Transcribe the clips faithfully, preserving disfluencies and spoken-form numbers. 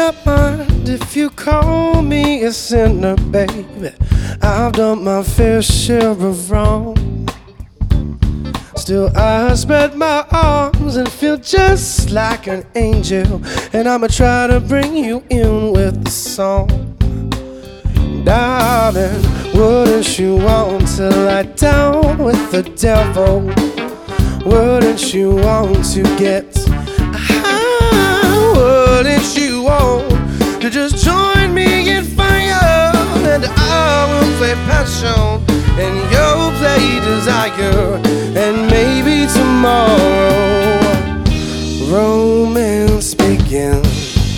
not mind if you call me a sinner, baby. I've done my fair share of wrong. Still I spread my arms and feel just like an angel, and I'ma try to bring you in with the song. Darling, wouldn't you want to lie down with the devil? Wouldn't you want to get high? Wouldn't you want to just join me in fire? And I will play passion and you'll play desire, and maybe tomorrow romance begins.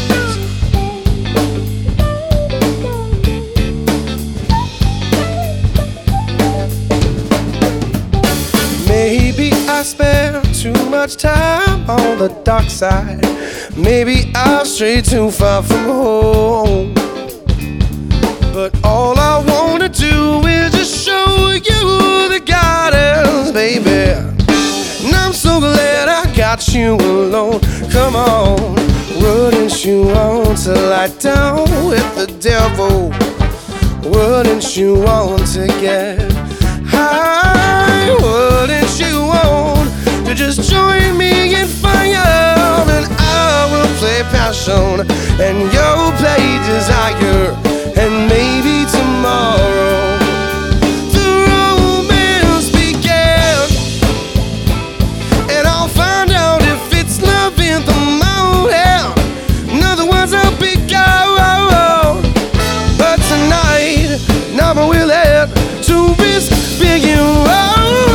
Maybe I spend too much time on the dark side. Maybe I stray too far from home. But all I wanna do is just show you the guidance, baby. And I'm so glad I got you alone. Come on, wouldn't you want to lie down with the devil? Wouldn't you want to get high? Wouldn't you want to just join me in fire? And I will play passion and you'll play desire, and maybe tomorrow the romance begins, and I'll find out if it's love in the morning. In other words, I'll be gone. But tonight, now I'm willing to risk being wrong.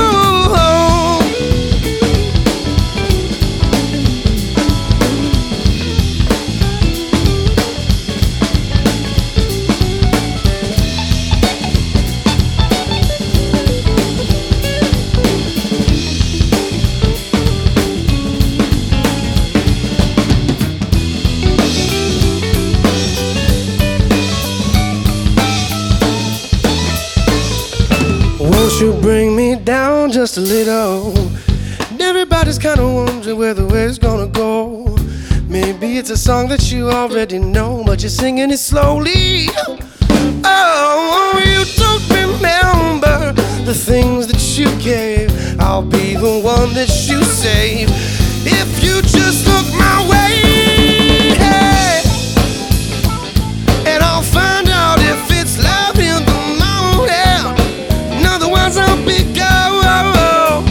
Won't you bring me down just a little? And everybody's kinda wondering where the way's gonna go. Maybe it's a song that you already know, but you're singing it slowly. Oh, you don't remember the things that you gave. I'll be the one that you save if you just look my way. Hey. And I'll find out if it's love in the morning. In other words, I'll be gone.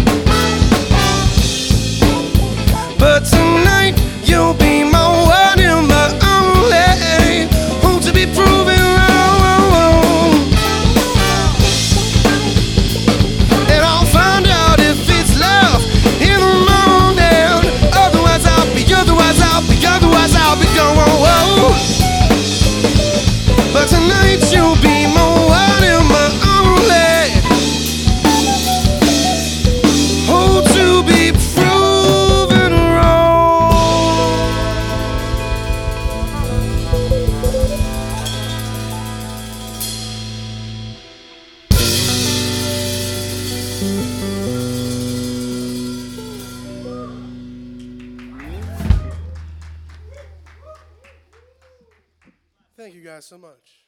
But tonight you'll be my one and my only, hope to be proven wrong. And I'll find out if it's love in the morning. Otherwise I'll be, otherwise I'll be, otherwise I'll be gone. But tonight you'll be my one and my only, hope to be proven wrong. Thank you guys so much.